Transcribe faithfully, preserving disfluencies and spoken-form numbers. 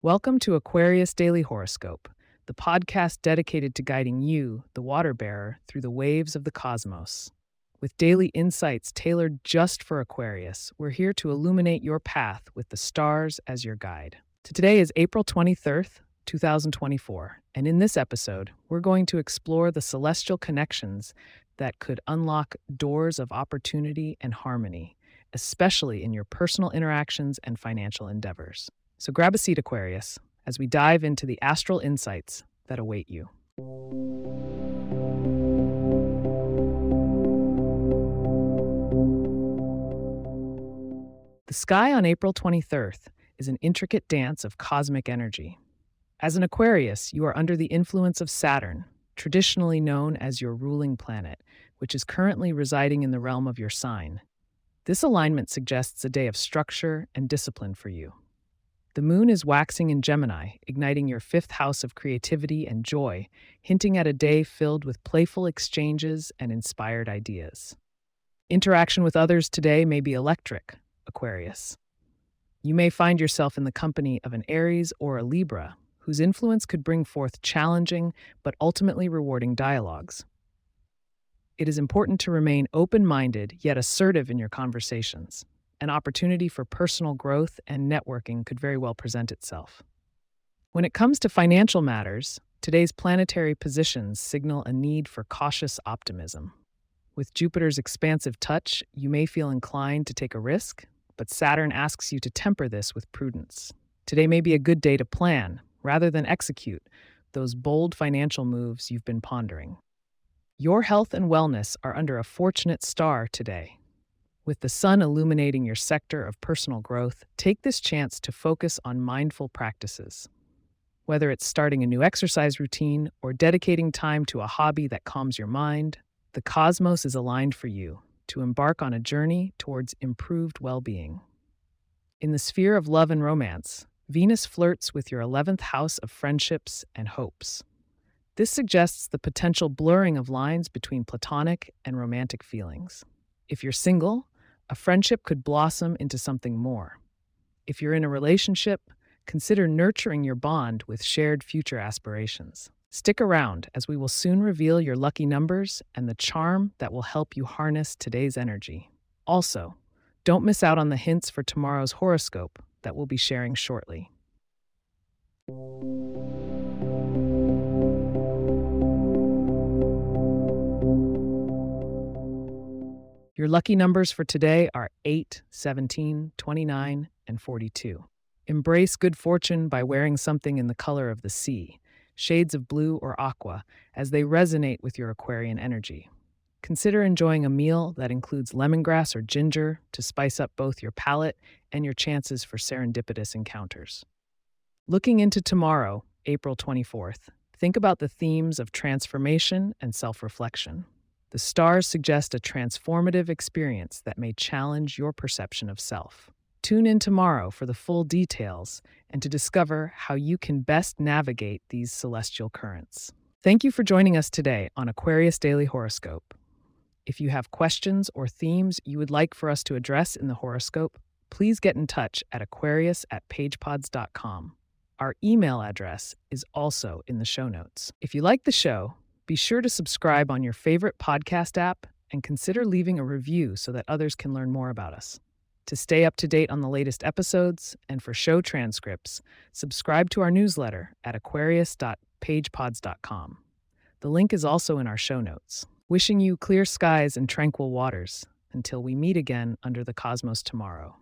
Welcome to Aquarius Daily Horoscope, the podcast dedicated to guiding you, the water bearer, through the waves of the cosmos. With daily insights tailored just for Aquarius, we're here to illuminate your path with the stars as your guide. Today is April twenty-third, twenty twenty-four, and in this episode, we're going to explore the celestial connections that could unlock doors of opportunity and harmony, especially in your personal interactions and financial endeavors. So grab a seat, Aquarius, as we dive into the astral insights that await you. The sky on April twenty-third is an intricate dance of cosmic energy. As an Aquarius, you are under the influence of Saturn, traditionally known as your ruling planet, which is currently residing in the realm of your sign. This alignment suggests a day of structure and discipline for you. The moon is waxing in Gemini, igniting your fifth house of creativity and joy, hinting at a day filled with playful exchanges and inspired ideas. Interaction with others today may be electric, Aquarius. You may find yourself in the company of an Aries or a Libra, whose influence could bring forth challenging but ultimately rewarding dialogues. It is important to remain open-minded yet assertive in your conversations. An opportunity for personal growth and networking could very well present itself. When it comes to financial matters, today's planetary positions signal a need for cautious optimism. With Jupiter's expansive touch, you may feel inclined to take a risk, but Saturn asks you to temper this with prudence. Today may be a good day to plan, rather than execute, those bold financial moves you've been pondering. Your health and wellness are under a fortunate star today. With the sun illuminating your sector of personal growth, take this chance to focus on mindful practices. Whether it's starting a new exercise routine or dedicating time to a hobby that calms your mind, the cosmos is aligned for you to embark on a journey towards improved well-being. In the sphere of love and romance, Venus flirts with your eleventh house of friendships and hopes. This suggests the potential blurring of lines between platonic and romantic feelings. If you're single, a friendship could blossom into something more. If you're in a relationship, consider nurturing your bond with shared future aspirations. Stick around, as we will soon reveal your lucky numbers and the charm that will help you harness today's energy. Also, don't miss out on the hints for tomorrow's horoscope that we'll be sharing shortly. Your lucky numbers for today are eight, seventeen, twenty-nine, and forty-two. Embrace good fortune by wearing something in the color of the sea, shades of blue or aqua, as they resonate with your Aquarian energy. Consider enjoying a meal that includes lemongrass or ginger to spice up both your palate and your chances for serendipitous encounters. Looking into tomorrow, April twenty-fourth, think about the themes of transformation and self-reflection. The stars suggest a transformative experience that may challenge your perception of self. Tune in tomorrow for the full details and to discover how you can best navigate these celestial currents. Thank you for joining us today on Aquarius Daily Horoscope. If you have questions or themes you would like for us to address in the horoscope, please get in touch at aquarius at pagepods dot com. Our email address is also in the show notes. If you like the show, be sure to subscribe on your favorite podcast app and consider leaving a review so that others can learn more about us. To stay up to date on the latest episodes and for show transcripts, subscribe to our newsletter at aquarius dot pagepods dot com. The link is also in our show notes. Wishing you clear skies and tranquil waters until we meet again under the cosmos tomorrow.